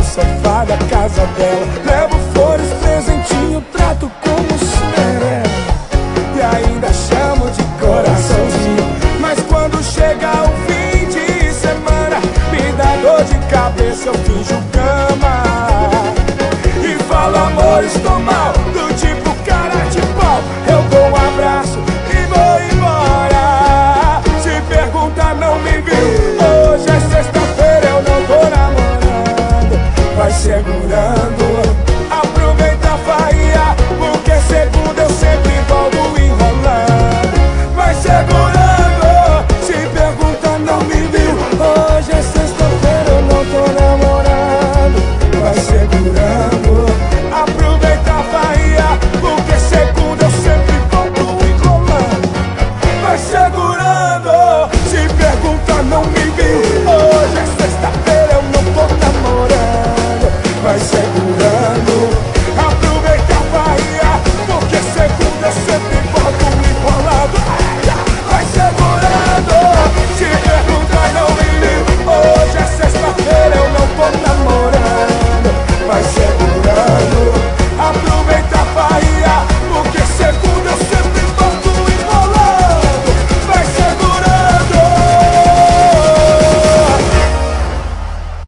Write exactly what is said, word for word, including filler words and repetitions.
no sofá da casa dela. Levo flores, presentinho, trato como Cinderela e ainda chamo de coraçãozinho. Mas quando chega o fim de semana, me dá dor de cabeça, eu finjo cama e falo, amor, estou mal, do tipo cara de pau. Eu dou um abraço e vou embora. Se pergunta, não me viu. Hoje é sexta-feira, eu não tô namorando. Vai segurando